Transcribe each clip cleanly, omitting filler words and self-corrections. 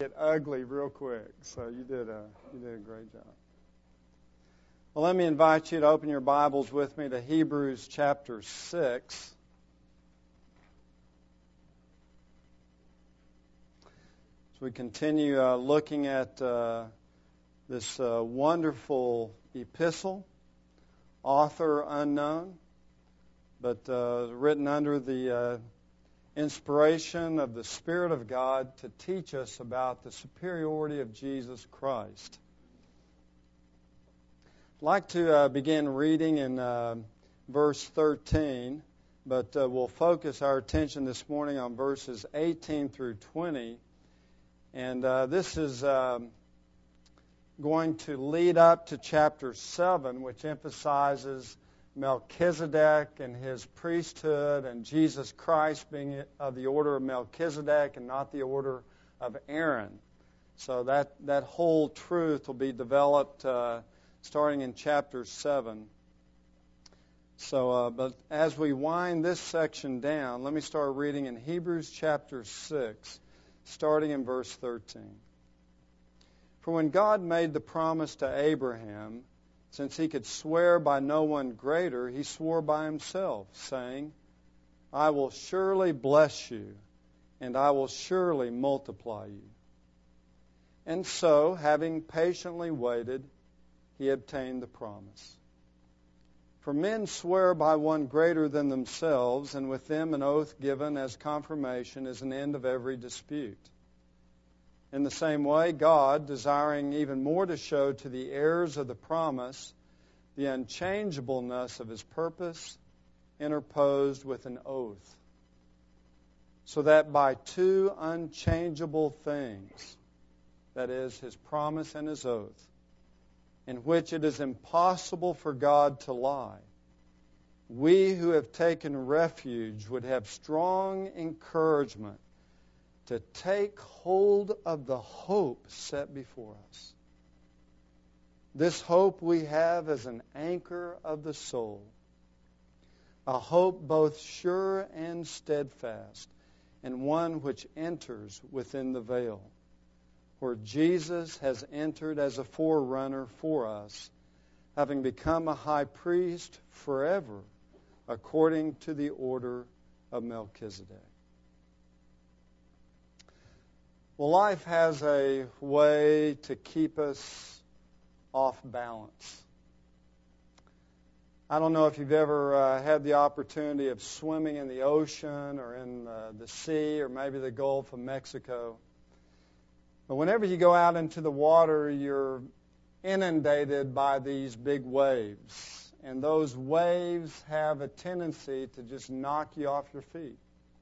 Get ugly real quick. So you did a great job. Well, let me invite you to open your Bibles with me to Hebrews chapter 6. As we continue looking at this wonderful epistle, author unknown, but written under the inspiration of the Spirit of God to teach us about the superiority of Jesus Christ. I'd like to begin reading in verse 13, but we'll focus our attention this morning on verses 18 through 20. And this is going to lead up to chapter 7, which emphasizes Melchizedek and his priesthood, and Jesus Christ being of the order of Melchizedek and not the order of Aaron. So that whole truth will be developed starting in chapter 7. So, but as we wind this section down, let me start reading in Hebrews chapter 6, starting in verse 13. For when God made the promise to Abraham, since he could swear by no one greater, he swore by himself, saying, I will surely bless you, and I will surely multiply you. And so, having patiently waited, he obtained the promise. For men swear by one greater than themselves, and with them an oath given as confirmation is an end of every dispute. In the same way, God, desiring even more to show to the heirs of the promise the unchangeableness of his purpose, interposed with an oath, so that by two unchangeable things, that is, his promise and his oath, in which it is impossible for God to lie, we who have taken refuge would have strong encouragement to take hold of the hope set before us. This hope we have as an anchor of the soul, a hope both sure and steadfast, and one which enters within the veil, where Jesus has entered as a forerunner for us, having become a high priest forever, according to the order of Melchizedek. Well, life has a way to keep us off balance. I don't know if you've ever had the opportunity of swimming in the ocean or in the sea or maybe the Gulf of Mexico. But whenever you go out into the water, you're inundated by these big waves. And those waves have a tendency to just knock you off your feet.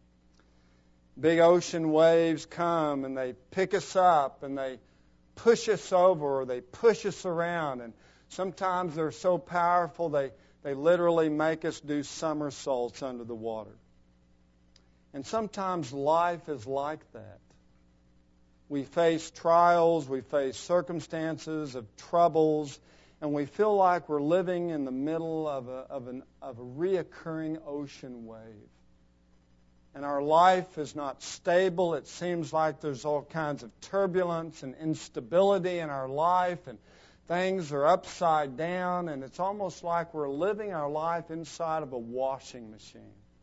Big ocean waves come and they pick us up and they push us over or they push us around. And sometimes they're so powerful they literally make us do somersaults under the water. And sometimes life is like that. We face trials, we face circumstances of troubles, and we feel like we're living in the middle of a reoccurring ocean wave. And our life is not stable. It seems like there's all kinds of turbulence and instability in our life, and things are upside down, and it's almost like we're living our life inside of a washing machine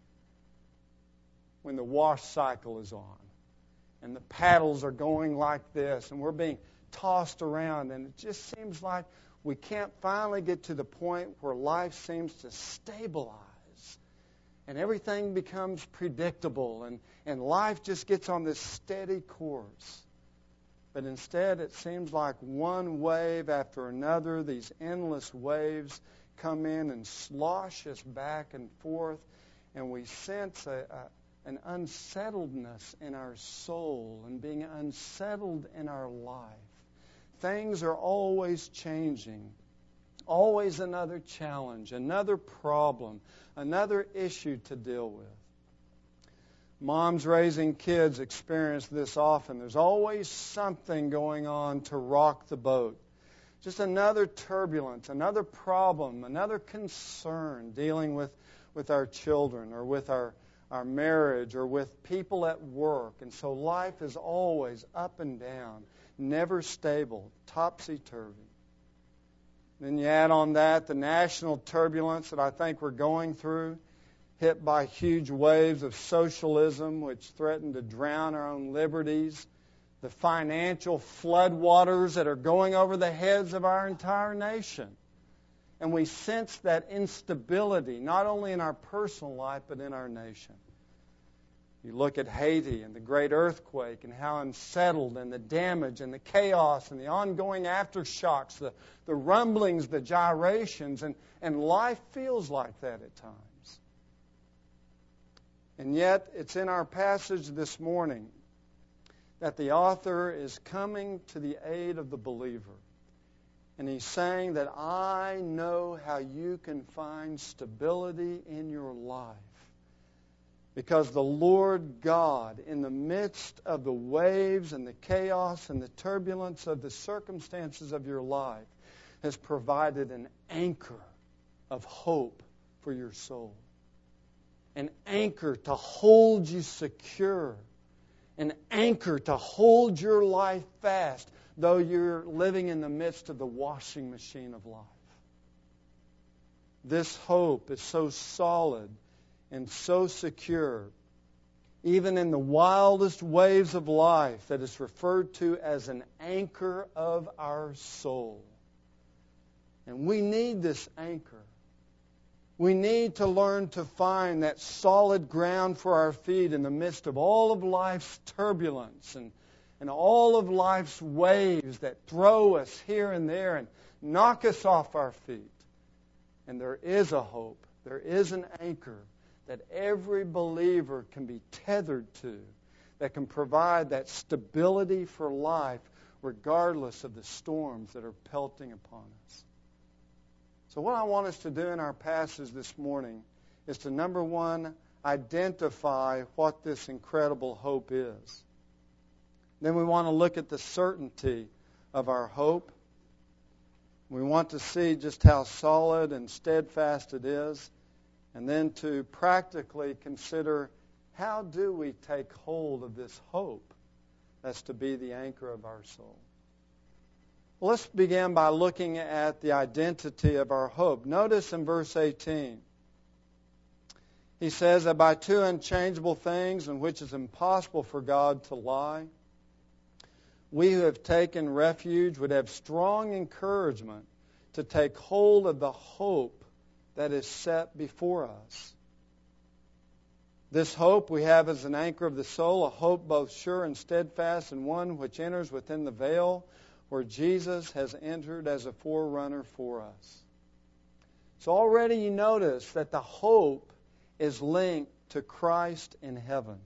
when the wash cycle is on, and the paddles are going like this, and we're being tossed around, and it just seems like we can't finally get to the point where life seems to stabilize. And everything becomes predictable, and life just gets on this steady course. But instead, it seems like one wave after another, these endless waves come in and slosh us back and forth, and we sense an unsettledness in our soul and being unsettled in our life. Things are always changing. Always another challenge, another problem, another issue to deal with. Moms raising kids experience this often. There's always something going on to rock the boat. Just another turbulence, another problem, another concern dealing with our children or with our our marriage, or with people at work. And so life is always up and down, never stable, topsy-turvy. Then you add on that the national turbulence that I think we're going through, hit by huge waves of socialism which threaten to drown our own liberties, the financial floodwaters that are going over the heads of our entire nation. And we sense that instability, not only in our personal life, but in our nation. You look at Haiti and the great earthquake and how unsettled, and the damage and the chaos and the ongoing aftershocks, the rumblings, the gyrations, and life feels like that at times. And yet, it's in our passage this morning that the author is coming to the aid of the believer. And he's saying that I know how you can find stability in your life. Because the Lord God, in the midst of the waves and the chaos and the turbulence of the circumstances of your life, has provided an anchor of hope for your soul. An anchor to hold you secure. An anchor to hold your life fast, though you're living in the midst of the washing machine of life. This hope is so solid and so secure, even in the wildest waves of life, that is referred to as an anchor of our soul. And we need this anchor. We need to learn to find that solid ground for our feet in the midst of all of life's turbulence and all of life's waves that throw us here and there and knock us off our feet. And there is a hope. There is an anchor that every believer can be tethered to, that can provide that stability for life regardless of the storms that are pelting upon us. So what I want us to do in our passage this morning is to, number one, identify what this incredible hope is. Then we want to look at the certainty of our hope. We want to see just how solid and steadfast it is. And then to practically consider, how do we take hold of this hope that's to be the anchor of our soul? Well, let's begin by looking at the identity of our hope. Notice in verse 18, he says that by two unchangeable things in which it's impossible for God to lie, we who have taken refuge would have strong encouragement to take hold of the hope that is set before us. This hope we have as an anchor of the soul, a hope both sure and steadfast, and one which enters within the veil where Jesus has entered as a forerunner for us. So already you notice that the hope is linked to Christ in heaven.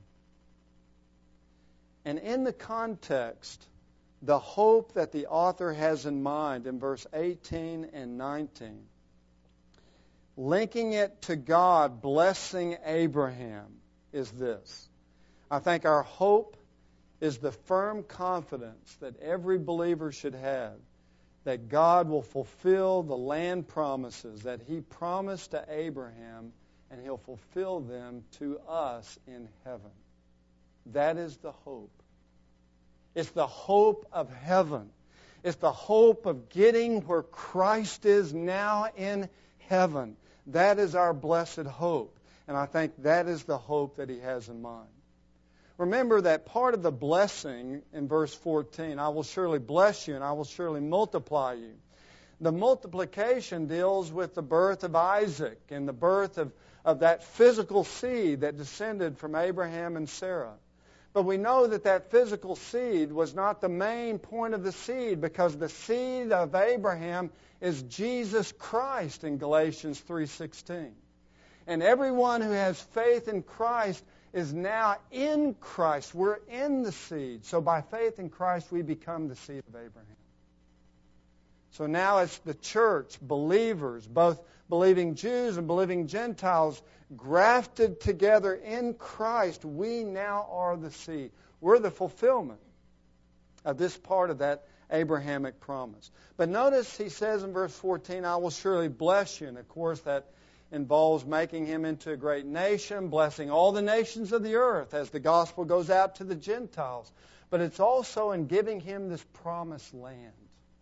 And in the context, the hope that the author has in mind in verse 18 and 19, linking it to God blessing Abraham, is this. I think our hope is the firm confidence that every believer should have that God will fulfill the land promises that He promised to Abraham, and He'll fulfill them to us in heaven. That is the hope. It's the hope of heaven. It's the hope of getting where Christ is now in heaven. That is our blessed hope. And I think that is the hope that He has in mind. Remember that part of the blessing in verse 14, I will surely bless you and I will surely multiply you. The multiplication deals with the birth of Isaac and the birth of that physical seed that descended from Abraham and Sarah. But we know that that physical seed was not the main point of the seed, because the seed of Abraham is Jesus Christ in Galatians 3:16. And everyone who has faith in Christ is now in Christ. We're in the seed. So by faith in Christ, we become the seed of Abraham. So now it's the church, believers, both believing Jews and believing Gentiles, grafted together in Christ. We now are the seed. We're the fulfillment of this part of that Abrahamic promise. But notice he says in verse 14, I will surely bless you. And of course that involves making him into a great nation, blessing all the nations of the earth as the gospel goes out to the Gentiles. But it's also in giving him this promised land.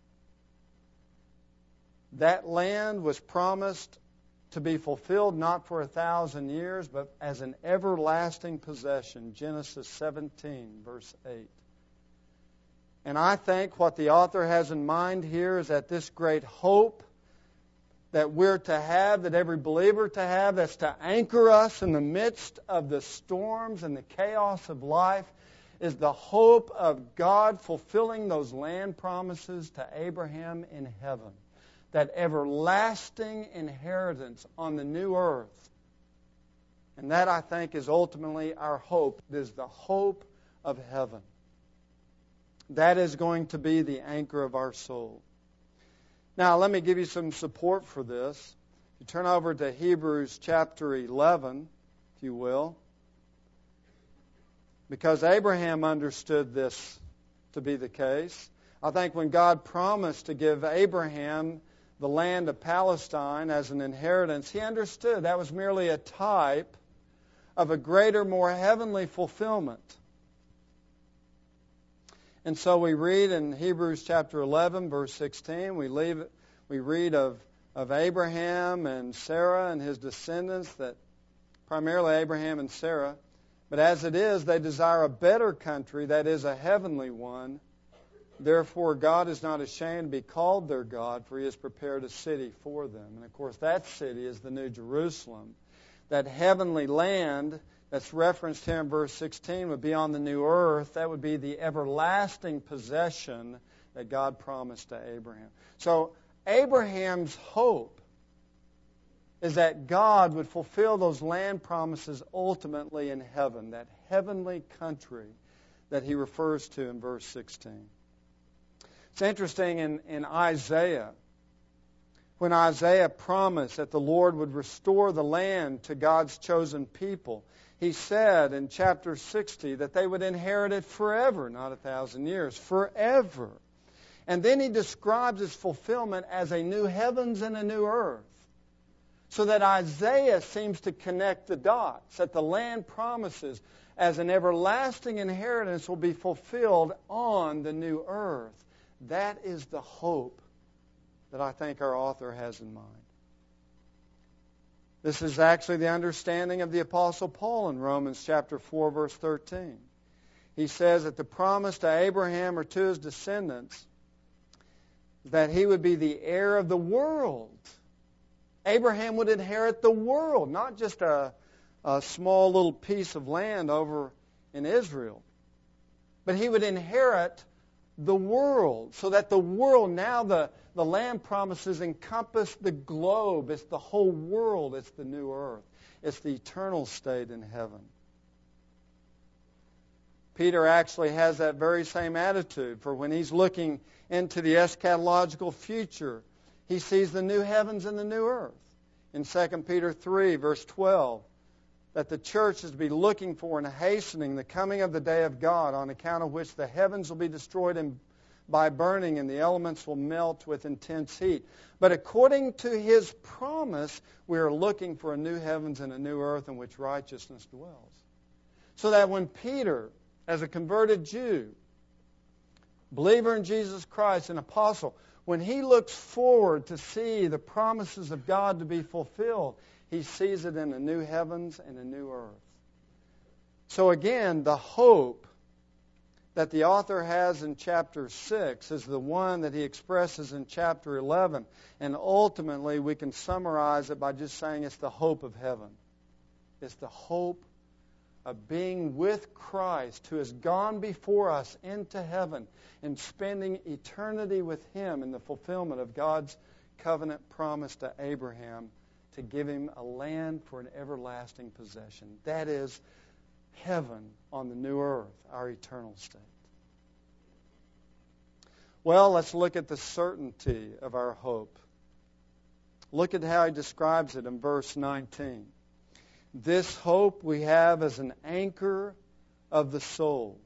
That land was promised to be fulfilled not for 1,000 years, but as an everlasting possession. Genesis 17, verse 8. And I think what the author has in mind here is that this great hope that we're to have, that every believer to have, that's to anchor us in the midst of the storms and the chaos of life, is the hope of God fulfilling those land promises to Abraham in heaven. That everlasting inheritance on the new earth. And that, I think, is ultimately our hope. It is the hope of heaven. That is going to be the anchor of our soul. Now, let me give you some support for this. You turn over to Hebrews chapter 11, if you will. Because Abraham understood this to be the case. I think when God promised to give Abraham the land of Palestine as an inheritance, he understood that was merely a type of a greater, more heavenly fulfillment. And so we read in Hebrews chapter 11, verse 16, we read of Abraham and Sarah and his descendants, that primarily Abraham and Sarah. But as it is, they desire a better country, that is a heavenly one. Therefore, God is not ashamed to be called their God, for He has prepared a city for them. And of course, that city is the New Jerusalem. That heavenly land that's referenced here in verse 16 would be on the new earth. That would be the everlasting possession that God promised to Abraham. So, Abraham's hope is that God would fulfill those land promises ultimately in heaven, that heavenly country that he refers to in verse 16. It's interesting in Isaiah, when Isaiah promised that the Lord would restore the land to God's chosen people, he said in chapter 60 that they would inherit it forever, not 1,000 years, forever. And then he describes its fulfillment as a new heavens and a new earth. So that Isaiah seems to connect the dots, that the land promises as an everlasting inheritance will be fulfilled on the new earth. That is the hope that I think our author has in mind. This is actually the understanding of the Apostle Paul in Romans chapter 4, verse 13. He says that the promise to Abraham or to his descendants that he would be the heir of the world. Abraham would inherit the world, not just a small little piece of land over in Israel. But he would inherit the world, so that the world, now the land promises encompass the globe. It's the whole world. It's the new earth. It's the eternal state in heaven. Peter actually has that very same attitude, for when he's looking into the eschatological future, he sees the new heavens and the new earth. In 2 Peter 3, verse 12, that the church is to be looking for and hastening the coming of the day of God, on account of which the heavens will be destroyed by burning and the elements will melt with intense heat. But according to His promise, we are looking for a new heavens and a new earth in which righteousness dwells. So that when Peter, as a converted Jew, believer in Jesus Christ, an apostle, when he looks forward to see the promises of God to be fulfilled, he sees it in a new heavens and a new earth. So again, the hope that the author has in chapter 6 is the one that he expresses in chapter 11. And ultimately, we can summarize it by just saying it's the hope of heaven. It's the hope of being with Christ, who has gone before us into heaven and spending eternity with Him in the fulfillment of God's covenant promise to Abraham to give him a land for an everlasting possession. That is heaven on the new earth, our eternal state. Well, let's look at the certainty of our hope. Look at how he describes it in verse 19. This hope we have as an anchor of the soul.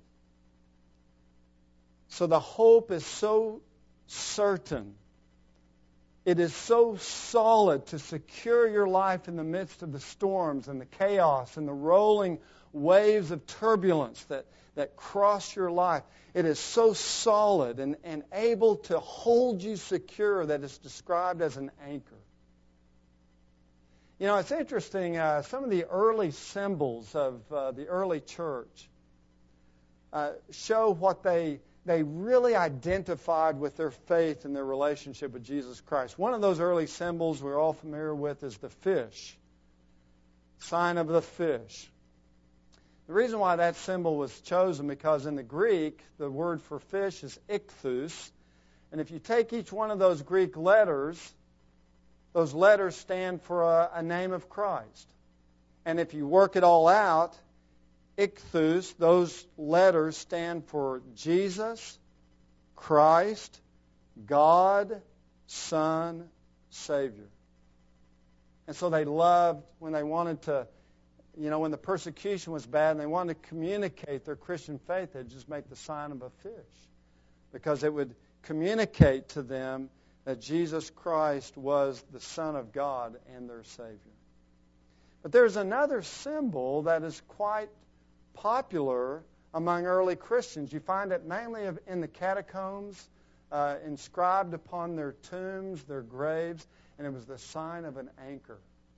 So the hope is so certain It is so solid to secure your life in the midst of the storms and the chaos and the rolling waves of turbulence that cross your life. It is so solid and able to hold you secure that it's described as an anchor. You know, it's interesting, some of the early symbols of the early church show what they really identified with their faith and their relationship with Jesus Christ. One of those early symbols we're all familiar with is the fish, sign of the fish. The reason why that symbol was chosen, because in the Greek, the word for fish is ichthus. And if you take each one of those Greek letters, those letters stand for a name of Christ. And if you work it all out, ichthus, those letters stand for Jesus, Christ, God, Son, Savior. And so they loved, when they wanted to, when the persecution was bad and they wanted to communicate their Christian faith, they'd just make the sign of a fish, because it would communicate to them that Jesus Christ was the Son of God and their Savior. But there's another symbol that is quite popular among early Christians. You find it mainly in the catacombs, inscribed upon their tombs, their graves, and it was the sign of an anchor.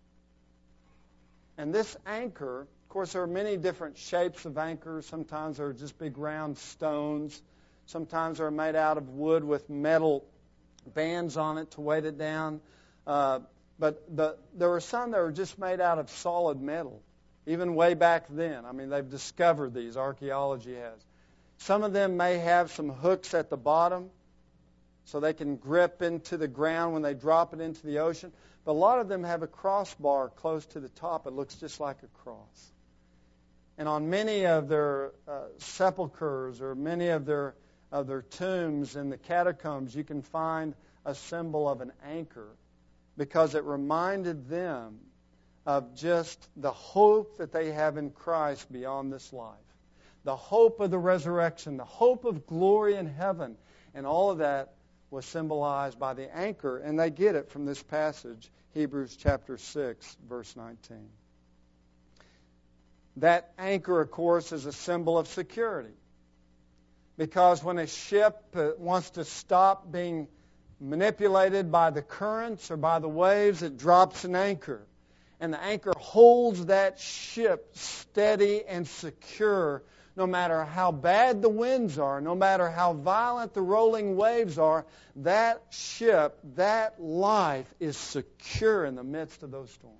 And this anchor, of course, there are many different shapes of anchors. Sometimes they're just big round stones. Sometimes they're made out of wood with metal bands on it to weight it down. But there were some that were just made out of solid metal, even way back then. I mean, they've discovered these, archaeology has. Some of them may have some hooks at the bottom so they can grip into the ground when they drop it into the ocean. But a lot of them have a crossbar close to the top. It looks just like a cross. And on many of their sepulchres or many of their tombs in the catacombs, you can find a symbol of an anchor, because it reminded them of just the hope that they have in Christ beyond this life, the hope of the resurrection, the hope of glory in heaven, and all of that was symbolized by the anchor, and they get it from this passage, Hebrews chapter 6, verse 19. That anchor, of course, is a symbol of security, because when a ship wants to stop being manipulated by the currents or by the waves, it drops an anchor. And the anchor holds that ship steady and secure, no matter how bad the winds are, no matter how violent the rolling waves are. That ship, that life is secure in the midst of those storms.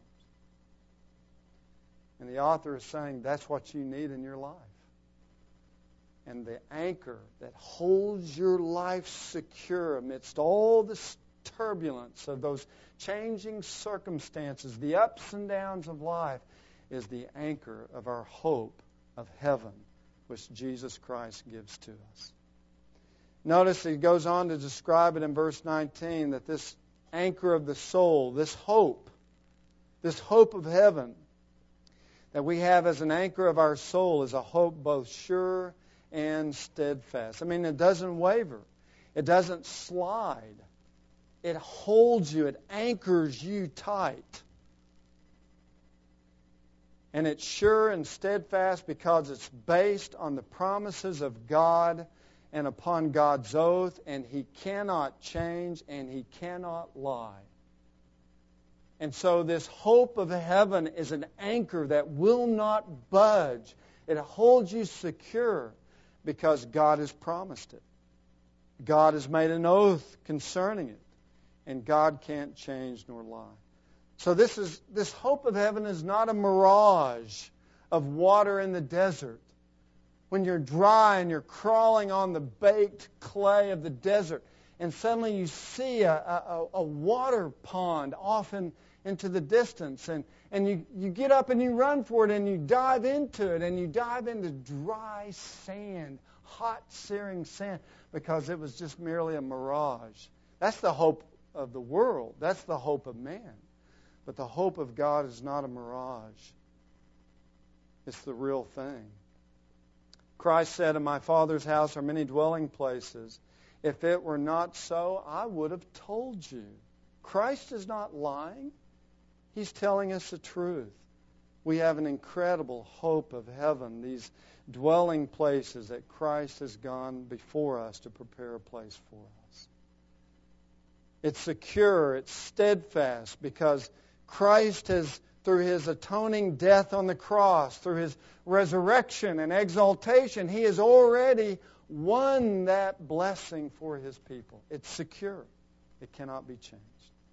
And the author is saying that's what you need in your life. And the anchor that holds your life secure amidst all the turbulence of those changing circumstances, the ups and downs of life, is the anchor of our hope of heaven, which Jesus Christ gives to us. Notice he goes on to describe it in verse 19, that this anchor of the soul, this hope of heaven that we have as an anchor of our soul, is a hope both sure and steadfast. I mean, it doesn't waver. It doesn't slide. It holds you. It anchors you tight. And it's sure and steadfast because it's based on the promises of God and upon God's oath, and He cannot change and He cannot lie. And so this hope of heaven is an anchor that will not budge. It holds you secure because God has promised it. God has made an oath concerning it, and God can't change nor lie. So this hope of heaven is not a mirage of water in the desert. When you're dry and you're crawling on the baked clay of the desert, and suddenly you see a water pond off into the distance, and you get up and you run for it, and you dive into it, and you dive into dry sand, hot, searing sand, because it was just merely a mirage. That's the hope of the world. That's the hope of man. But the hope of God is not a mirage. It's the real thing. Christ said, "In my Father's house are many dwelling places. If it were not so, I would have told you." Christ is not lying. He's telling us the truth. We have an incredible hope of heaven, these dwelling places that Christ has gone before us to prepare a place for us. It's secure, it's steadfast, because Christ has, through His atoning death on the cross, through His resurrection and exaltation, He has already won that blessing for His people. It's secure. It cannot be changed.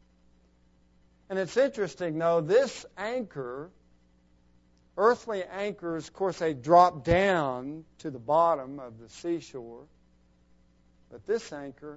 And it's interesting, though, this anchor, earthly anchors, of course, they drop down to the bottom of the seashore. But this anchor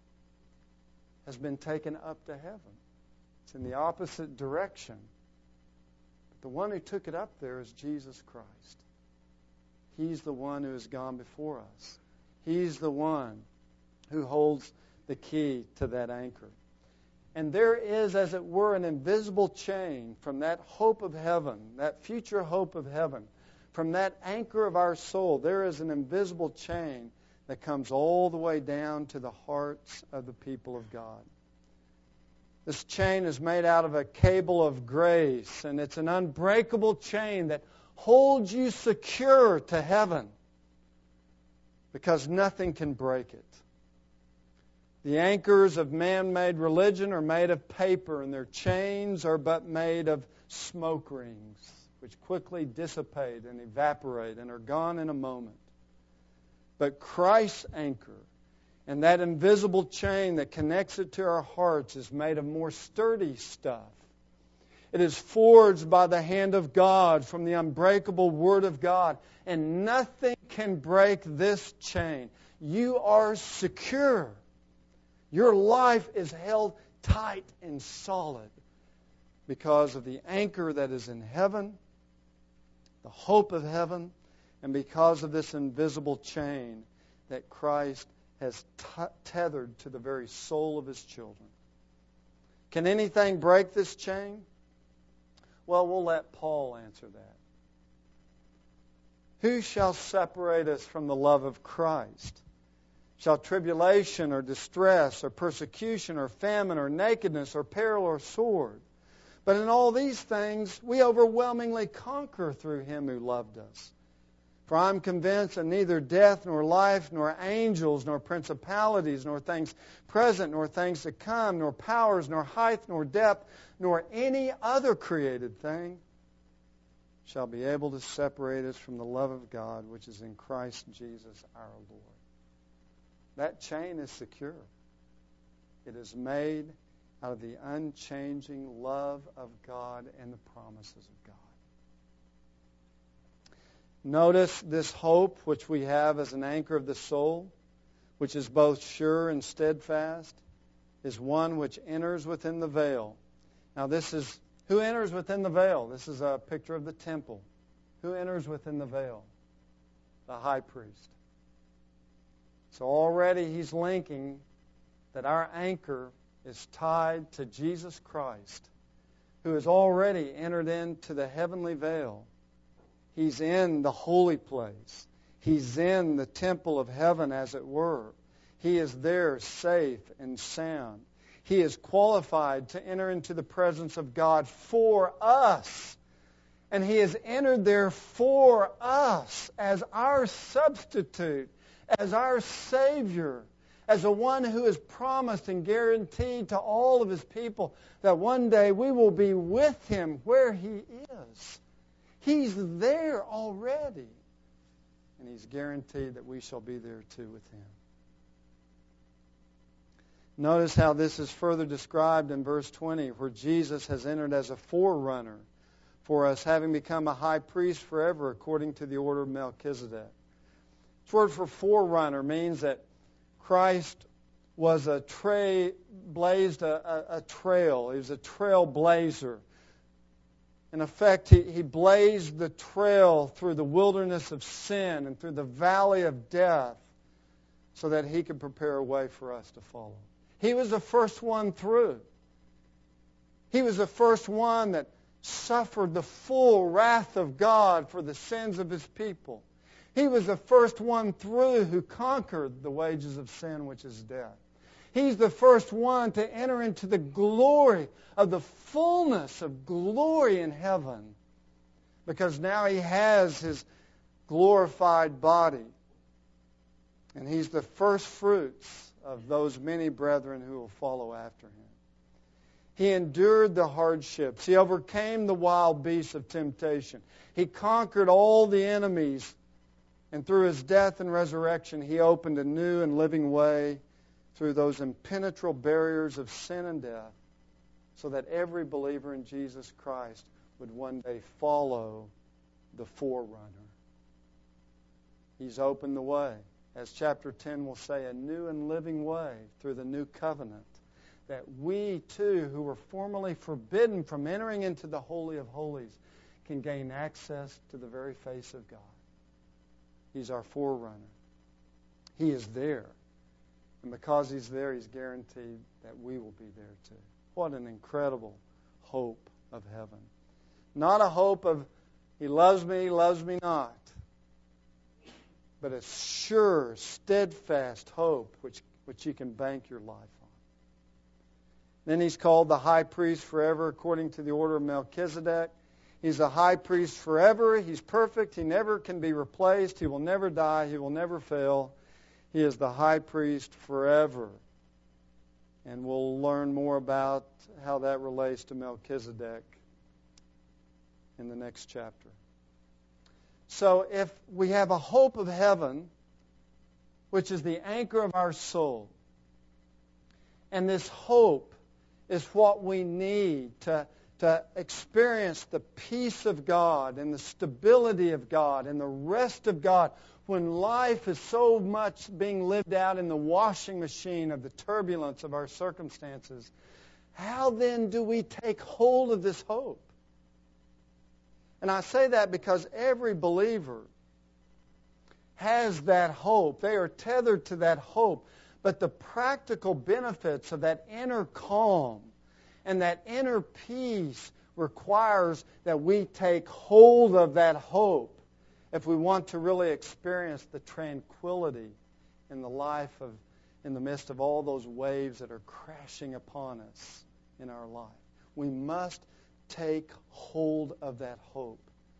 has been taken up to heaven. It's in the opposite direction. But the one who took it up there is Jesus Christ. He's the one who has gone before us. He's the one who holds the key to that anchor. And there is, as it were, an invisible chain from that hope of heaven, that future hope of heaven, from that anchor of our soul. There is an invisible chain that comes all the way down to the hearts of the people of God. This chain is made out of a cable of grace, and it's an unbreakable chain that holds you secure to heaven because nothing can break it. The anchors of man-made religion are made of paper, and their chains are but made of smoke rings, which quickly dissipate and evaporate and are gone in a moment. But Christ's anchor and that invisible chain that connects it to our hearts is made of more sturdy stuff. It is forged by the hand of God from the unbreakable Word of God, and nothing can break this chain. You are secure. Your life is held tight and solid because of the anchor that is in heaven, the hope of heaven, and because of this invisible chain that Christ has tethered to the very soul of His children. Can anything break this chain? Well, we'll let Paul answer that. Who shall separate us from the love of Christ? Shall tribulation or distress or persecution or famine or nakedness or peril or sword? But in all these things we overwhelmingly conquer through Him who loved us. For I am convinced that neither death nor life nor angels nor principalities nor things present nor things to come nor powers nor height nor depth nor any other created thing shall be able to separate us from the love of God which is in Christ Jesus our Lord. That chain is secure. It is made out of the unchanging love of God and the promises of God. Notice this hope which we have as an anchor of the soul, which is both sure and steadfast, is one which enters within the veil. Now this is, who enters within the veil? This is a picture of the temple. Who enters within the veil? The high priest. So already he's linking that our anchor is tied to Jesus Christ, who has already entered into the heavenly veil. He's in the holy place. He's in the temple of heaven, as it were. He is there safe and sound. He is qualified to enter into the presence of God for us. And He has entered there for us as our substitute, as our Savior, as the one who has promised and guaranteed to all of His people that one day we will be with Him where He is. He's there already. And He's guaranteed that we shall be there too with Him. Notice how this is further described in verse 20, where Jesus has entered as a forerunner for us, having become a high priest forever according to the order of Melchizedek. This word for forerunner means that Christ was blazed a trail. He was a trailblazer. In effect, he blazed the trail through the wilderness of sin and through the valley of death so that He could prepare a way for us to follow. He was the first one through. He was the first one that suffered the full wrath of God for the sins of His people. He was the first one through who conquered the wages of sin, which is death. He's the first one to enter into the glory of the fullness of glory in heaven, because now He has His glorified body. And He's the first fruits of those many brethren who will follow after Him. He endured the hardships. He overcame the wild beasts of temptation. He conquered all the enemies. And through His death and resurrection, He opened a new and living way through those impenetrable barriers of sin and death, so that every believer in Jesus Christ would one day follow the forerunner. He's opened the way, as chapter 10 will say, a new and living way through the new covenant, that we too, who were formerly forbidden from entering into the Holy of Holies, can gain access to the very face of God. He's our forerunner. He is there. And because He's there, He's guaranteed that we will be there too. What an incredible hope of heaven. Not a hope of He loves me not, but a sure, steadfast hope which you can bank your life on. Then He's called the high priest forever according to the order of Melchizedek. He's a high priest forever. He's perfect. He never can be replaced. He will never die. He will never fail. He is the high priest forever. And we'll learn more about how that relates to Melchizedek in the next chapter. So if we have a hope of heaven, which is the anchor of our soul, and this hope is what we need to experience the peace of God and the stability of God and the rest of God when life is so much being lived out in the washing machine of the turbulence of our circumstances, how then do we take hold of this hope? And I say that because every believer has that hope. They are tethered to that hope. But the practical benefits of that inner calm and that inner peace requires that we take hold of that hope if we want to really experience the tranquility in the life in the midst of all those waves that are crashing upon us in our life. We must take hold of that hope.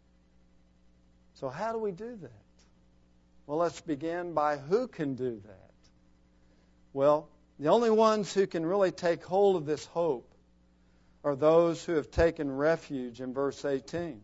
So how do we do that? Well, let's begin by who can do that. Well, the only ones who can really take hold of this hope are those who have taken refuge in verse 18.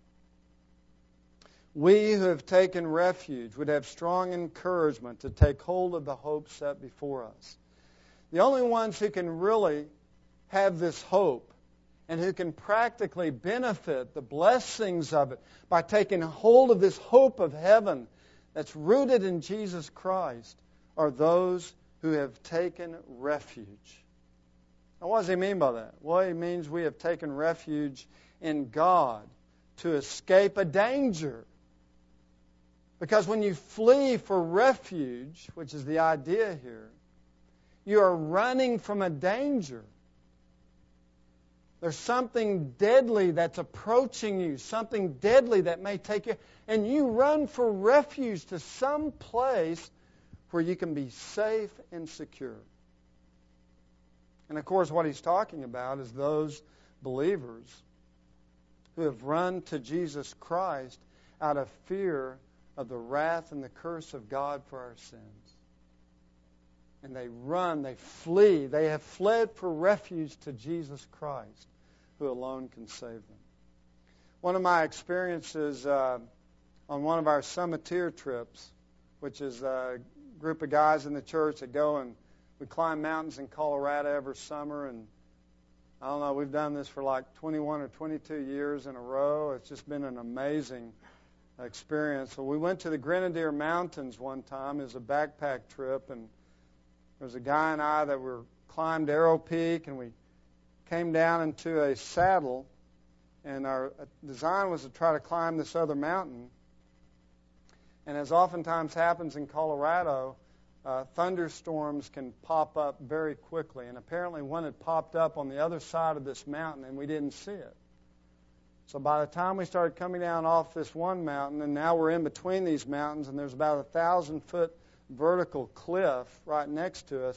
We who have taken refuge would have strong encouragement to take hold of the hope set before us. The only ones who can really have this hope and who can practically benefit the blessings of it by taking hold of this hope of heaven that's rooted in Jesus Christ are those who have taken refuge. Now, what does he mean by that? Well, he means we have taken refuge in God to escape a danger. Because when you flee for refuge, which is the idea here, you are running from a danger. There's something deadly that's approaching you, something deadly that may take you, and you run for refuge to some place where you can be safe and secure. And of course, what he's talking about is those believers who have run to Jesus Christ out of fear of the wrath and the curse of God for our sins. And they run, they flee, they have fled for refuge to Jesus Christ, who alone can save them. One of my experiences on one of our summiteer trips, which is a group of guys in the church that go and we climb mountains in Colorado every summer, and I don't know, we've done this for like 21 or 22 years in a row. It's just been an amazing experience. So we went to the Grenadier Mountains one time as a backpack trip, and there was a guy and I that climbed Arrow Peak, and we came down into a saddle, and our design was to try to climb this other mountain. And as oftentimes happens in Colorado, thunderstorms can pop up very quickly. And apparently one had popped up on the other side of this mountain, and we didn't see it. So by the time we started coming down off this one mountain, and now we're in between ththese mountains, and there's about 1,000-foot vertical cliff right next to us,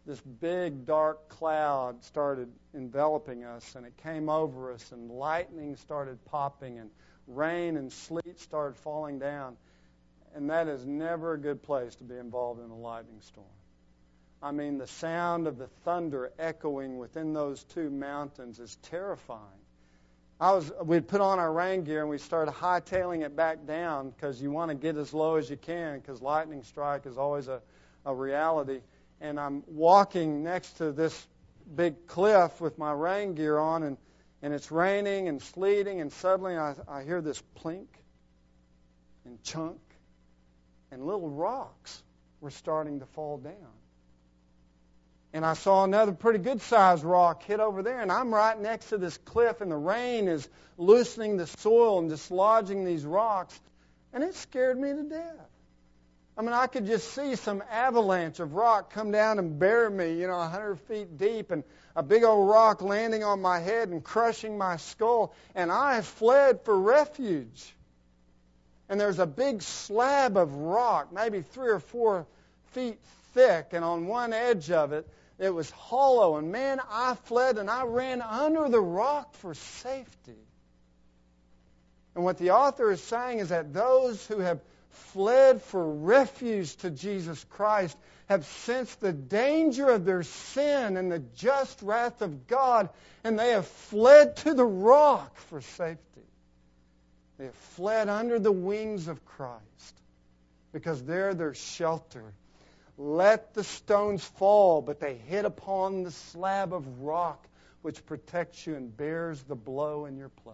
this big dark cloud started enveloping us, and it came over us, and lightning started popping, and rain and sleet started falling down. And that is never a good place to be involved in a lightning storm. I mean, the sound of the thunder echoing within those two mountains is terrifying. We'd put on our rain gear and we started hightailing it back down because you want to get as low as you can because lightning strike is always a reality. And I'm walking next to this big cliff with my rain gear on, and it's raining and sleeting, and suddenly I hear this plink and chunk, and little rocks were starting to fall down. And I saw another pretty good-sized rock hit over there, and I'm right next to this cliff, and the rain is loosening the soil and dislodging these rocks, and it scared me to death. I mean, I could just see some avalanche of rock come down and bury me, 100 feet deep, and a big old rock landing on my head and crushing my skull, and I fled for refuge. And there's a big slab of rock, maybe 3 or 4 feet thick, and on one edge of it, it was hollow. And man, I fled and I ran under the rock for safety. And what the author is saying is that those who have fled for refuge to Jesus Christ have sensed the danger of their sin and the just wrath of God, and they have fled to the rock for safety. They have fled under the wings of Christ because there there's shelter. Let the stones fall, but they hit upon the slab of rock which protects you and bears the blow in your place.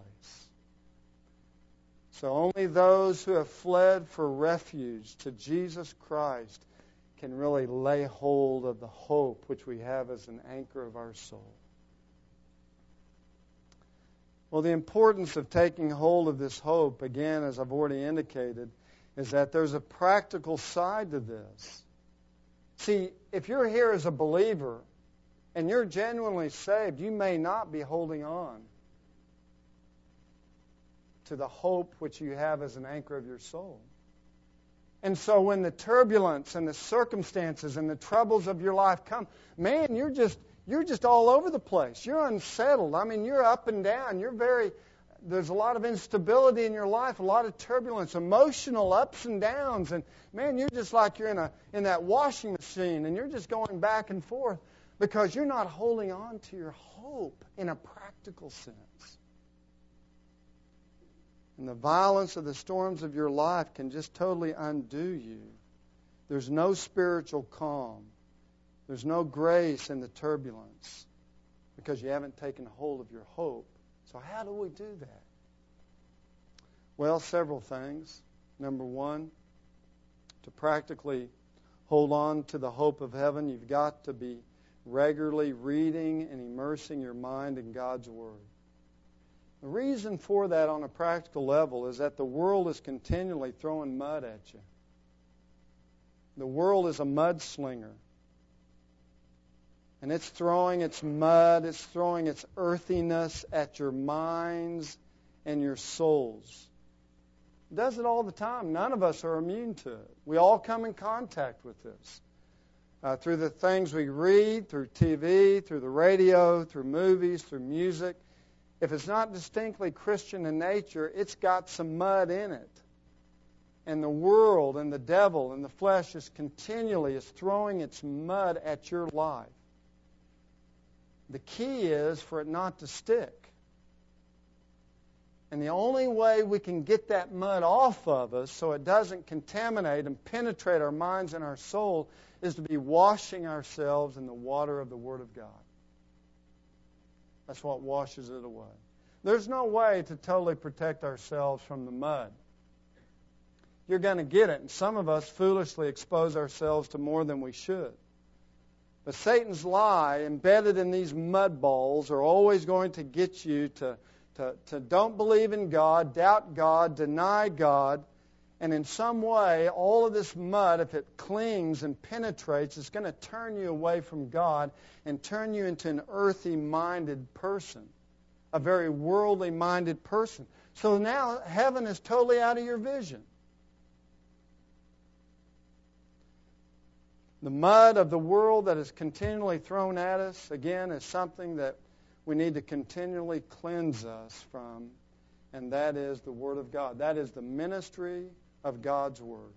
So only those who have fled for refuge to Jesus Christ can really lay hold of the hope which we have as an anchor of our soul. Well, the importance of taking hold of this hope, again, as I've already indicated, is that there's a practical side to this. See, if you're here as a believer and you're genuinely saved, you may not be holding on to the hope which you have as an anchor of your soul. And so when the turbulence and the circumstances and the troubles of your life come, man, you're just all over the place. You're unsettled. I mean, you're up and down. There's a lot of instability in your life, a lot of turbulence, emotional ups and downs. And man, you're just like you're in that washing machine, and you're just going back and forth because you're not holding on to your hope in a practical sense. And the violence of the storms of your life can just totally undo you. There's no spiritual calm. There's no grace in the turbulence because you haven't taken hold of your hope. So how do we do that? Well, several things. Number one, to practically hold on to the hope of heaven, you've got to be regularly reading and immersing your mind in God's Word. The reason for that on a practical level is that the world is continually throwing mud at you. The world is a mudslinger. And it's throwing its mud, it's throwing its earthiness at your minds and your souls. It does it all the time. None of us are immune to it. We all come in contact with this. Through the things we read, through TV, through the radio, through movies, through music. If it's not distinctly Christian in nature, it's got some mud in it. And the world and the devil and the flesh is throwing its mud at your life. The key is for it not to stick. And the only way we can get that mud off of us so it doesn't contaminate and penetrate our minds and our soul is to be washing ourselves in the water of the Word of God. That's what washes it away. There's no way to totally protect ourselves from the mud. You're going to get it, and some of us foolishly expose ourselves to more than we should. But Satan's lie embedded in these mud balls are always going to get you to don't believe in God, doubt God, deny God, and in some way, all of this mud, if it clings and penetrates, is going to turn you away from God and turn you into an earthy-minded person, a very worldly-minded person. So now heaven is totally out of your vision. The mud of the world that is continually thrown at us, again, is something that we need to continually cleanse us from, and that is the Word of God. That is the ministry of God's Word.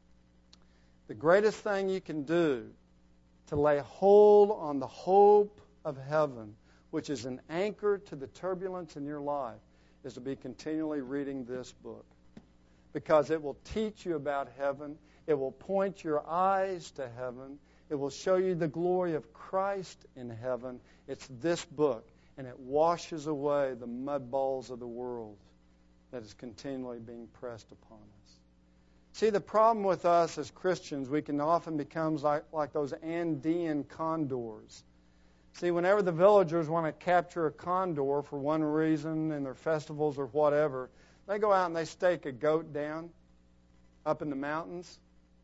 The greatest thing you can do to lay hold on the hope of heaven, which is an anchor to the turbulence in your life, is to be continually reading this book. Because it will teach you about heaven. It will point your eyes to heaven. It will show you the glory of Christ in heaven. It's this book, and it washes away the mud balls of the world that is continually being pressed upon us. See, the problem with us as Christians, we can often become like those Andean condors. See, whenever the villagers want to capture a condor for one reason in their festivals or whatever, they go out and they stake a goat down up in the mountains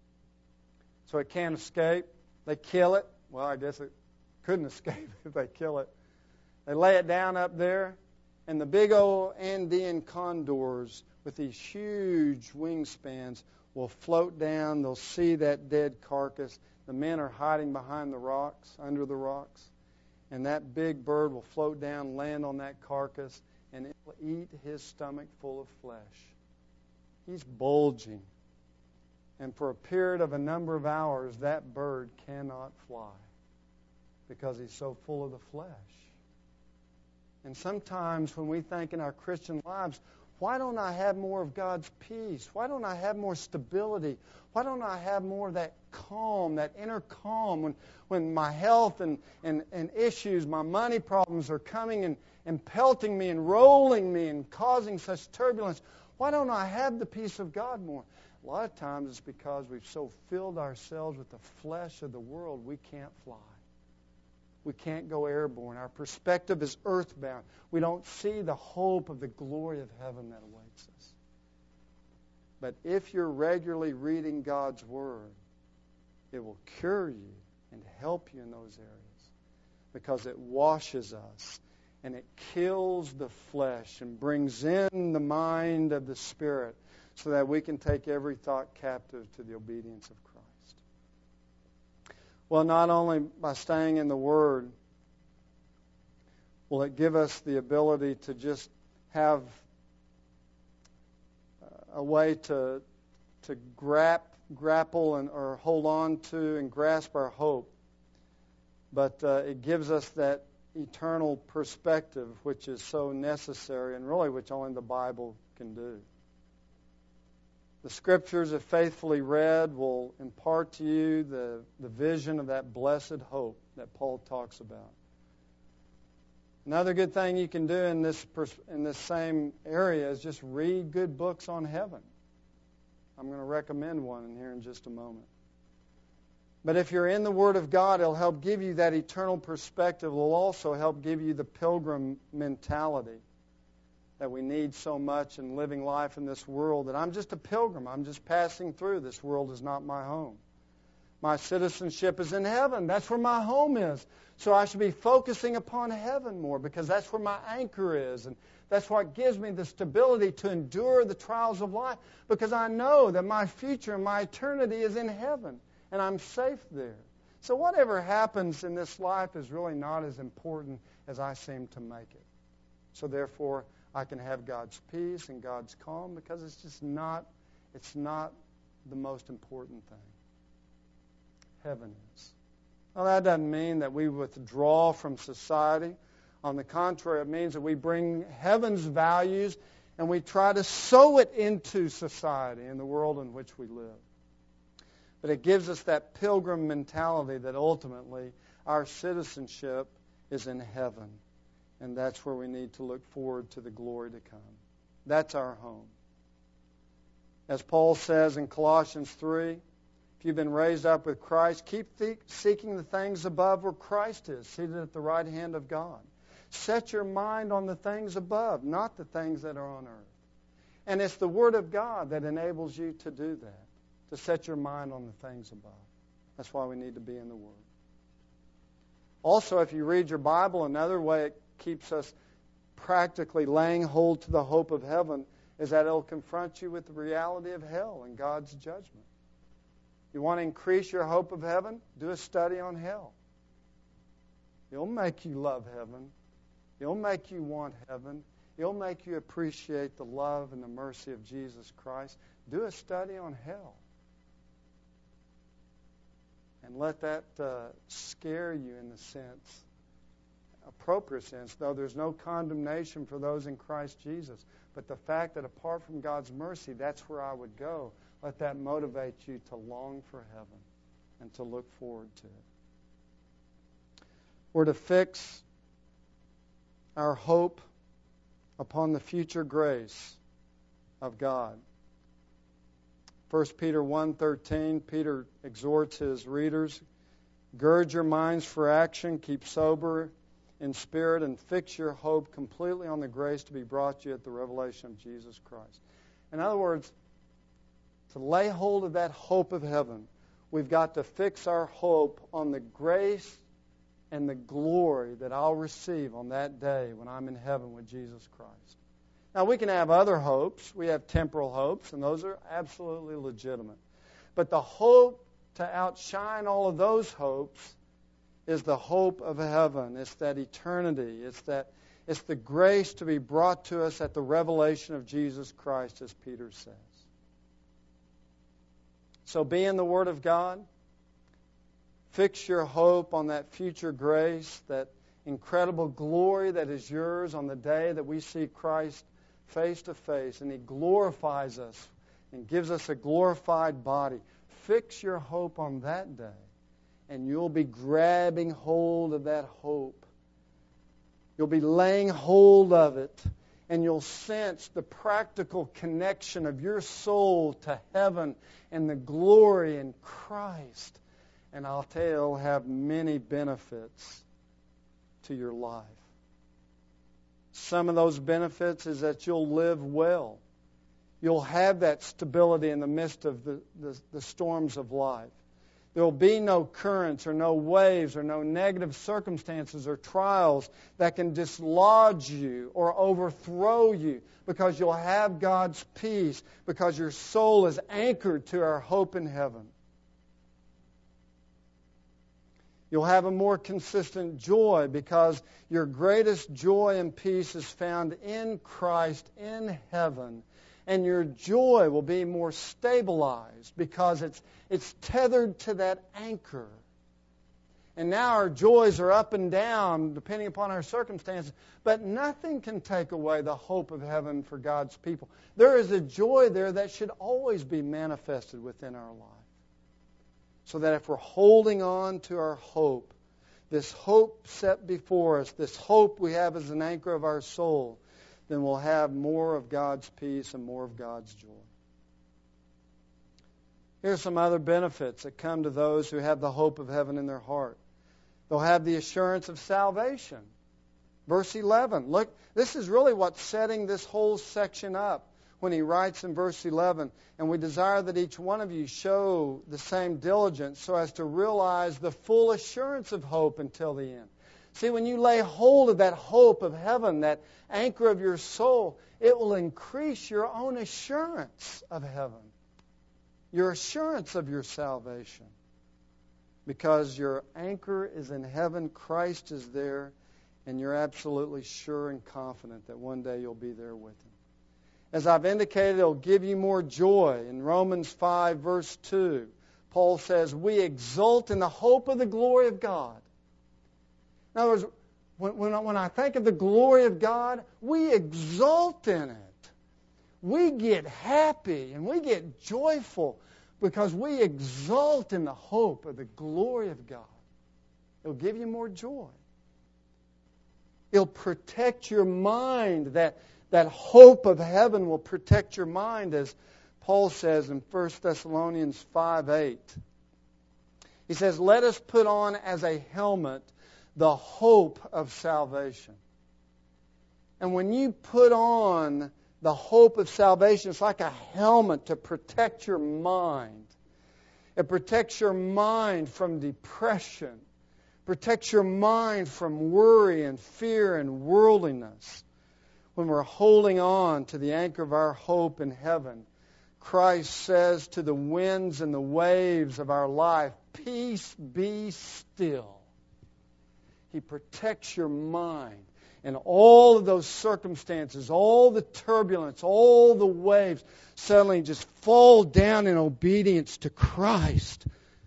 so it can't escape. They kill it. Well, I guess it couldn't escape if they kill it. They lay it down up there, and the big old Andean condors with these huge wingspans will float down. They'll see that dead carcass. The men are hiding behind the rocks, under the rocks. And that big bird will float down, land on that carcass, and it will eat his stomach full of flesh. He's bulging. And for a period of a number of hours, that bird cannot fly because he's so full of the flesh. And sometimes when we think in our Christian lives, why don't I have more of God's peace? Why don't I have more stability? Why don't I have more of that calm, that inner calm when my health and issues, my money problems are coming and pelting me and rolling me and causing such turbulence? Why don't I have the peace of God more? A lot of times it's because we've so filled ourselves with the flesh of the world we can't fly. We can't go airborne. Our perspective is earthbound. We don't see the hope of the glory of heaven that awaits us. But if you're regularly reading God's Word, it will cure you and help you in those areas because it washes us and it kills the flesh and brings in the mind of the Spirit so that we can take every thought captive to the obedience of Christ. Well, not only by staying in the Word will it give us the ability to just have a way to grapple or hold on to and grasp our hope, but it gives us that eternal perspective which is so necessary and really which only the Bible can do. The Scriptures, if faithfully read, will impart to you the vision of that blessed hope that Paul talks about. Another good thing you can do in this same area is just read good books on heaven. I'm going to recommend one in here in just a moment. But if you're in the Word of God, it'll help give you that eternal perspective. It will also help give you the pilgrim mentality that we need so much in living life in this world, that I'm just a pilgrim. I'm just passing through. This world is not my home. My citizenship is in heaven. That's where my home is. So I should be focusing upon heaven more because that's where my anchor is. And that's what gives me the stability to endure the trials of life because I know that my future and my eternity is in heaven and I'm safe there. So whatever happens in this life is really not as important as I seem to make it. So therefore, I can have God's peace and God's calm because it's not the most important thing. Heaven is. Now, that doesn't mean that we withdraw from society. On the contrary, it means that we bring heaven's values and we try to sow it into society in the world in which we live. But it gives us that pilgrim mentality that ultimately our citizenship is in heaven. And that's where we need to look forward to the glory to come. That's our home. As Paul says in Colossians 3, if you've been raised up with Christ, keep seeking the things above where Christ is, seated at the right hand of God. Set your mind on the things above, not the things that are on earth. And it's the Word of God that enables you to do that, to set your mind on the things above. That's why we need to be in the Word. Also, if you read your Bible, another way it keeps us practically laying hold to the hope of heaven is that it'll confront you with the reality of hell and God's judgment. You want to increase your hope of heaven? Do a study on hell. It'll make you love heaven. It'll make you want heaven. It'll make you appreciate the love and the mercy of Jesus Christ. Do a study on hell. And let that scare you in the sense, appropriate sense, though there's no condemnation for those in Christ Jesus. But the fact that apart from God's mercy, that's where I would go. Let that motivate you to long for heaven and to look forward to it. We're to fix our hope upon the future grace of God. 1 Peter 1:13, Peter exhorts his readers, gird your minds for action, keep sober in spirit, and fix your hope completely on the grace to be brought to you at the revelation of Jesus Christ. In other words, to lay hold of that hope of heaven, we've got to fix our hope on the grace and the glory that I'll receive on that day when I'm in heaven with Jesus Christ. Now, we can have other hopes. We have temporal hopes, and those are absolutely legitimate. But the hope to outshine all of those hopes is the hope of heaven. It's that eternity. It's the grace to be brought to us at the revelation of Jesus Christ, as Peter says. So be in the Word of God. Fix your hope on that future grace, that incredible glory that is yours on the day that we see Christ face to face, and He glorifies us and gives us a glorified body. Fix your hope on that day, and you'll be grabbing hold of that hope. You'll be laying hold of it, and you'll sense the practical connection of your soul to heaven and the glory in Christ. And I'll tell you, it'll have many benefits to your life. Some of those benefits is that you'll live well. You'll have that stability in the midst of the storms of life. There will be no currents or no waves or no negative circumstances or trials that can dislodge you or overthrow you, because you'll have God's peace, because your soul is anchored to our hope in heaven. You'll have a more consistent joy, because your greatest joy and peace is found in Christ in heaven. And your joy will be more stabilized because it's tethered to that anchor. And now our joys are up and down depending upon our circumstances, but nothing can take away the hope of heaven for God's people. There is a joy there that should always be manifested within our life. So that if we're holding on to our hope, this hope set before us, this hope we have as an anchor of our soul, then we'll have more of God's peace and more of God's joy. Here are some other benefits that come to those who have the hope of heaven in their heart. They'll have the assurance of salvation. Verse 11. Look, this is really what's setting this whole section up when he writes in verse 11, and we desire that each one of you show the same diligence so as to realize the full assurance of hope until the end. See, when you lay hold of that hope of heaven, that anchor of your soul, it will increase your own assurance of heaven, your assurance of your salvation. Because your anchor is in heaven, Christ is there, and you're absolutely sure and confident that one day you'll be there with Him. As I've indicated, it'll give you more joy. In Romans 5, verse 2, Paul says, we exult in the hope of the glory of God. In other words, when I think of the glory of God, we exult in it. We get happy and we get joyful because we exult in the hope of the glory of God. It'll give you more joy. It'll protect your mind. That hope of heaven will protect your mind, as Paul says in 1 Thessalonians 5:8. He says, let us put on as a helmet the hope of salvation. And when you put on the hope of salvation, it's like a helmet to protect your mind. It protects your mind from depression, protects your mind from worry and fear and worldliness. When we're holding on to the anchor of our hope in heaven, Christ says to the winds and the waves of our life, peace, be still. He protects your mind. And all of those circumstances, all the turbulence, all the waves suddenly just fall down in obedience to Christ.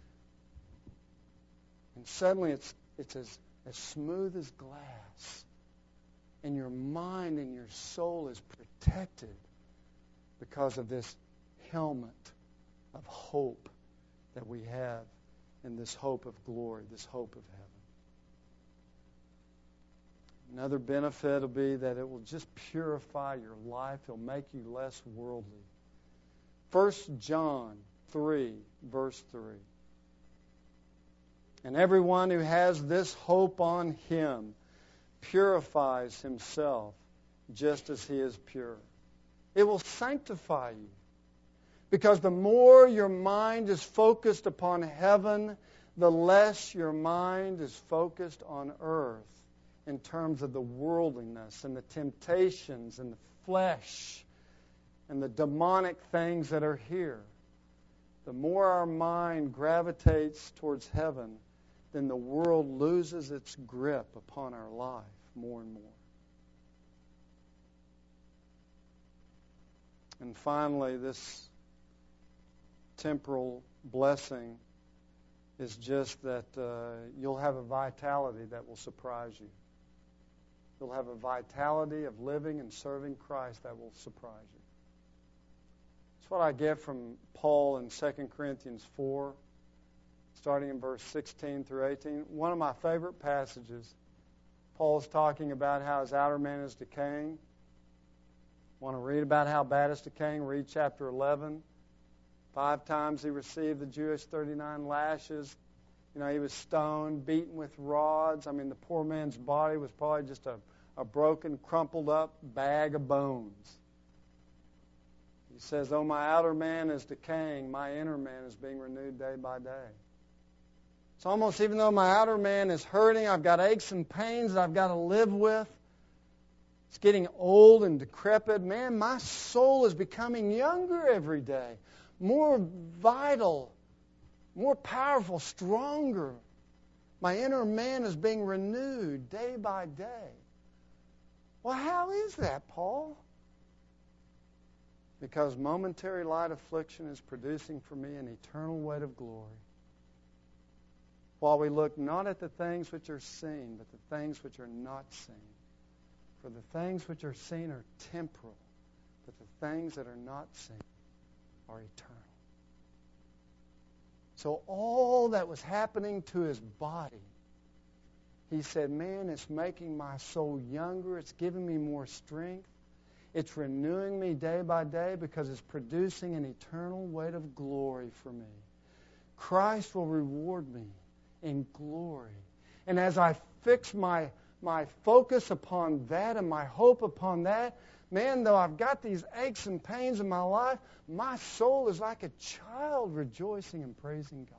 And suddenly it's as smooth as glass. And your mind and your soul is protected because of this helmet of hope that we have in this hope of glory, this hope of heaven. Another benefit will be that it will just purify your life. It'll make you less worldly. 1 John 3, verse 3. And everyone who has this hope on Him purifies himself just as He is pure. It will sanctify you. Because the more your mind is focused upon heaven, the less your mind is focused on earth in terms of the worldliness and the temptations and the flesh and the demonic things that are here. The more our mind gravitates towards heaven, then the world loses its grip upon our life more and more. And finally, this temporal blessing is just that you'll have a vitality that will surprise you. You'll have a vitality of living and serving Christ that will surprise you. That's what I get from Paul in 2 Corinthians 4, starting in verse 16 through 18. One of my favorite passages. Paul's talking about how his outer man is decaying. Want to read about how bad it's decaying? Read chapter 11. 5 times he received the Jewish 39 lashes. You know, he was stoned, beaten with rods. I mean, the poor man's body was probably just a broken, crumpled up bag of bones. He says, "Oh, my outer man is decaying, my inner man is being renewed day by day." It's almost, even though my outer man is hurting, I've got aches and pains that I've got to live with. It's getting old and decrepit. Man, my soul is becoming younger every day, more vital, more powerful, stronger. My inner man is being renewed day by day. Well, how is that, Paul? Because momentary light affliction is producing for me an eternal weight of glory. While we look not at the things which are seen, but the things which are not seen. For the things which are seen are temporal, but the things that are not seen are eternal. So all that was happening to his body, he said, man, it's making my soul younger. It's giving me more strength. It's renewing me day by day because it's producing an eternal weight of glory for me. Christ will reward me in glory. And as I fix my focus upon that and my hope upon that, man, though I've got these aches and pains in my life, my soul is like a child rejoicing and praising God.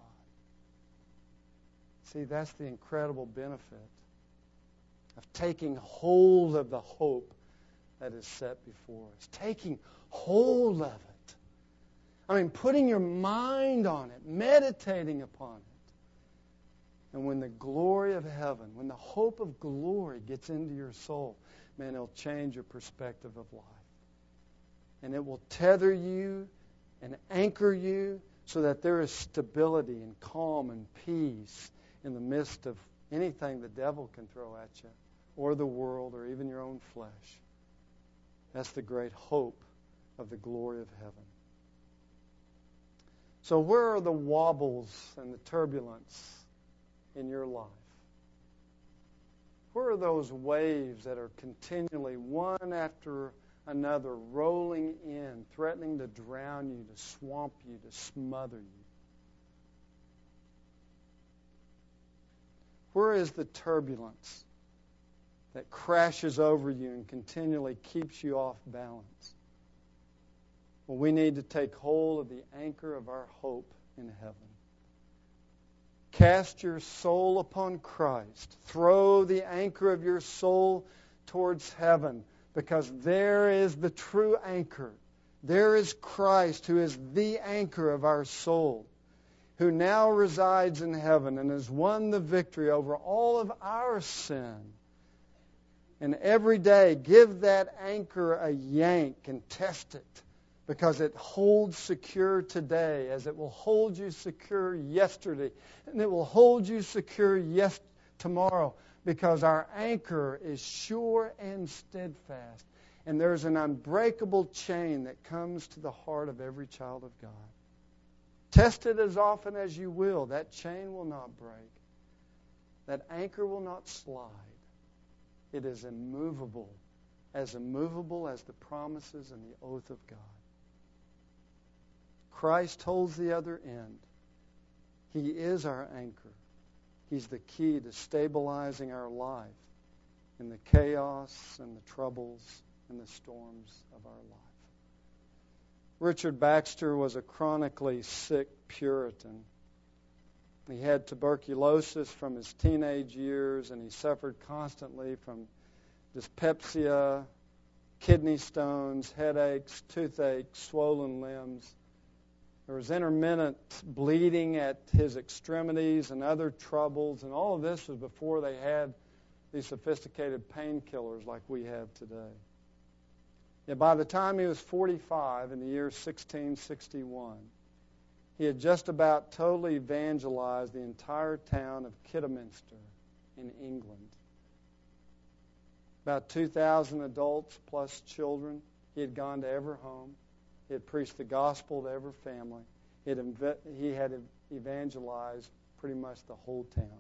See, that's the incredible benefit of taking hold of the hope that is set before us. Taking hold of it. I mean, putting your mind on it, meditating upon it. And when the glory of heaven, when the hope of glory gets into your soul, man, it'll change your perspective of life. And it will tether you and anchor you so that there is stability and calm and peace in the midst of anything the devil can throw at you, or the world, or even your own flesh. That's the great hope of the glory of heaven. So where are the wobbles and the turbulence in your life? Where are those waves that are continually, one after another, rolling in, threatening to drown you, to swamp you, to smother you? Where is the turbulence that crashes over you and continually keeps you off balance? Well, we need to take hold of the anchor of our hope in heaven. Cast your soul upon Christ. Throw the anchor of your soul towards heaven, because there is the true anchor There is Christ, who is the anchor of our soul, who now resides in heaven and has won the victory over all of our sin. And every day, give that anchor a yank and test it, because it holds secure today as it will hold you secure yesterday, and it will hold you secure tomorrow, because our anchor is sure and steadfast. And there's an unbreakable chain that comes to the heart of every child of God. Test it as often as you will. That chain will not break. That anchor will not slide. It is immovable as the promises and the oath of God. Christ holds the other end. He is our anchor. He's the key to stabilizing our life in the chaos and the troubles and the storms of our life. Richard Baxter was a chronically sick Puritan. He had tuberculosis from his teenage years, and he suffered constantly from dyspepsia, kidney stones, headaches, toothaches, swollen limbs. There was intermittent bleeding at his extremities and other troubles, and all of this was before they had these sophisticated painkillers like we have today. Yet by the time he was 45, in the year 1661, he had just about totally evangelized the entire town of Kidderminster in England. About 2,000 adults plus children. He had gone to every home. He had preached the gospel to every family. He had evangelized pretty much the whole town.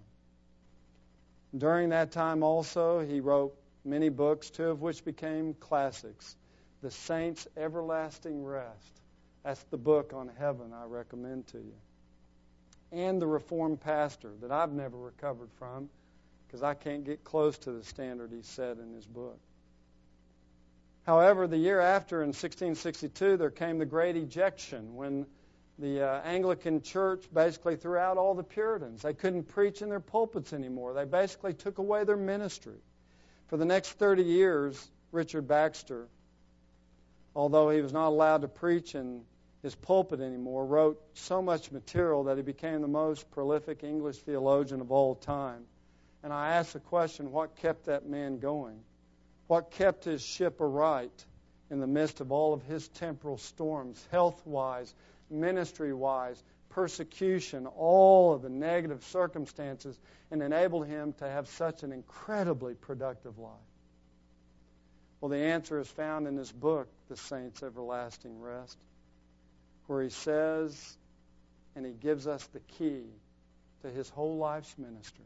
During that time also, he wrote many books, two of which became classics. The Saints' Everlasting Rest. That's the book on heaven I recommend to you. And The Reformed Pastor, that I've never recovered from, because I can't get close to the standard he set in his book. However, the year after, in 1662, there came the Great Ejection, when the Anglican Church basically threw out all the Puritans. They couldn't preach in their pulpits anymore. They basically took away their ministry. For the next 30 years, Richard Baxter, although he was not allowed to preach in his pulpit anymore, wrote so much material that he became the most prolific English theologian of all time. And I asked the question, what kept that man going? What kept his ship aright in the midst of all of his temporal storms, health-wise, ministry-wise, persecution, all of the negative circumstances, and enabled him to have such an incredibly productive life? Well, the answer is found in his book, The Saints' Everlasting Rest, where he says, and he gives us the key to his whole life's ministry.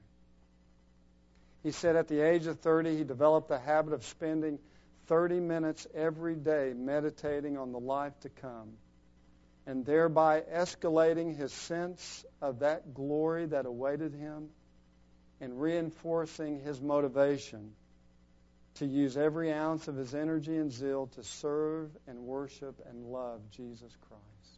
He said at the age of 30, he developed the habit of spending 30 minutes every day meditating on the life to come, and thereby escalating his sense of that glory that awaited him and reinforcing his motivation to use every ounce of his energy and zeal to serve and worship and love Jesus Christ.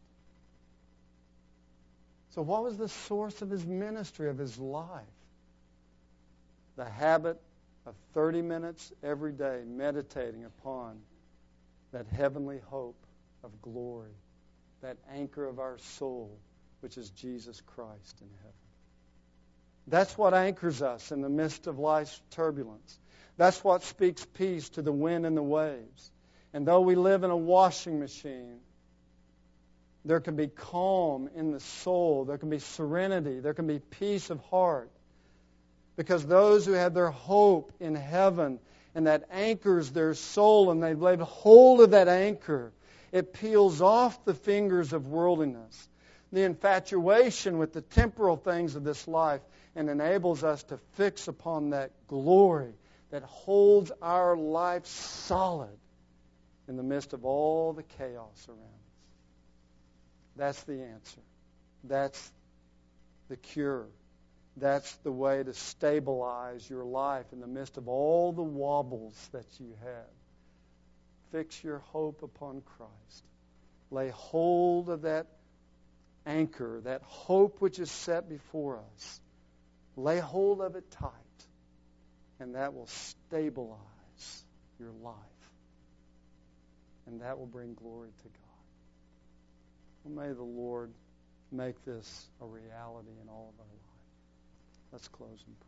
So what was the source of his ministry, of his life? The habit of 30 minutes every day meditating upon that heavenly hope of glory, that anchor of our soul, which is Jesus Christ in heaven. That's what anchors us in the midst of life's turbulence. That's what speaks peace to the wind and the waves. And though we live in a washing machine, there can be calm in the soul. There can be serenity. There can be peace of heart. Because those who have their hope in heaven, and that anchors their soul, and they've laid hold of that anchor, it peels off the fingers of worldliness, the infatuation with the temporal things of this life, and enables us to fix upon that glory that holds our life solid in the midst of all the chaos around us. That's the answer. That's the cure. That's the way to stabilize your life in the midst of all the wobbles that you have. Fix your hope upon Christ. Lay hold of that anchor, that hope which is set before us. Lay hold of it tight, and that will stabilize your life. And that will bring glory to God. Well, may the Lord make this a reality in all of our lives. Let's close in prayer.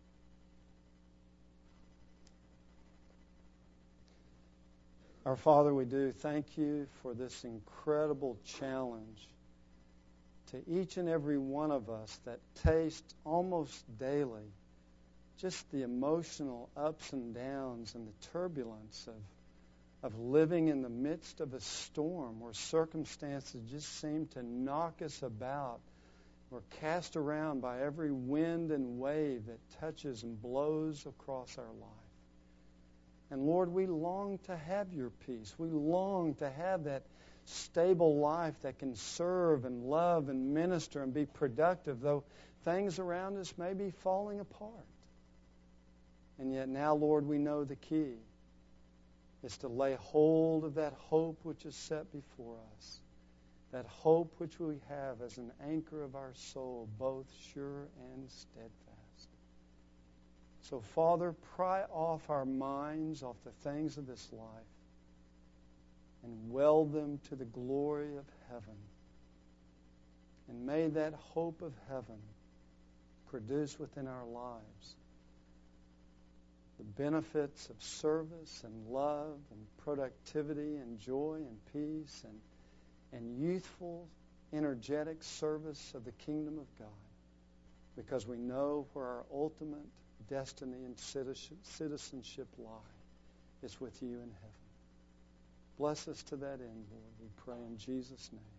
Our Father, we do thank you for this incredible challenge to each and every one of us that taste almost daily just the emotional ups and downs and the turbulence of living in the midst of a storm where circumstances just seem to knock us about. We're cast around by every wind and wave that touches and blows across our life. And Lord, we long to have your peace. We long to have that stable life that can serve and love and minister and be productive, though things around us may be falling apart. And yet now, Lord, we know the key is to lay hold of that hope which is set before us, that hope which we have as an anchor of our soul, both sure and steadfast. So, Father, pry off our minds off the things of this life and weld them to the glory of heaven. And may that hope of heaven produce within our lives the benefits of service and love and productivity and joy and peace and youthful, energetic service of the kingdom of God, because we know where our ultimate destiny and citizenship lie is with you in heaven. Bless us to that end, Lord, we pray in Jesus' name.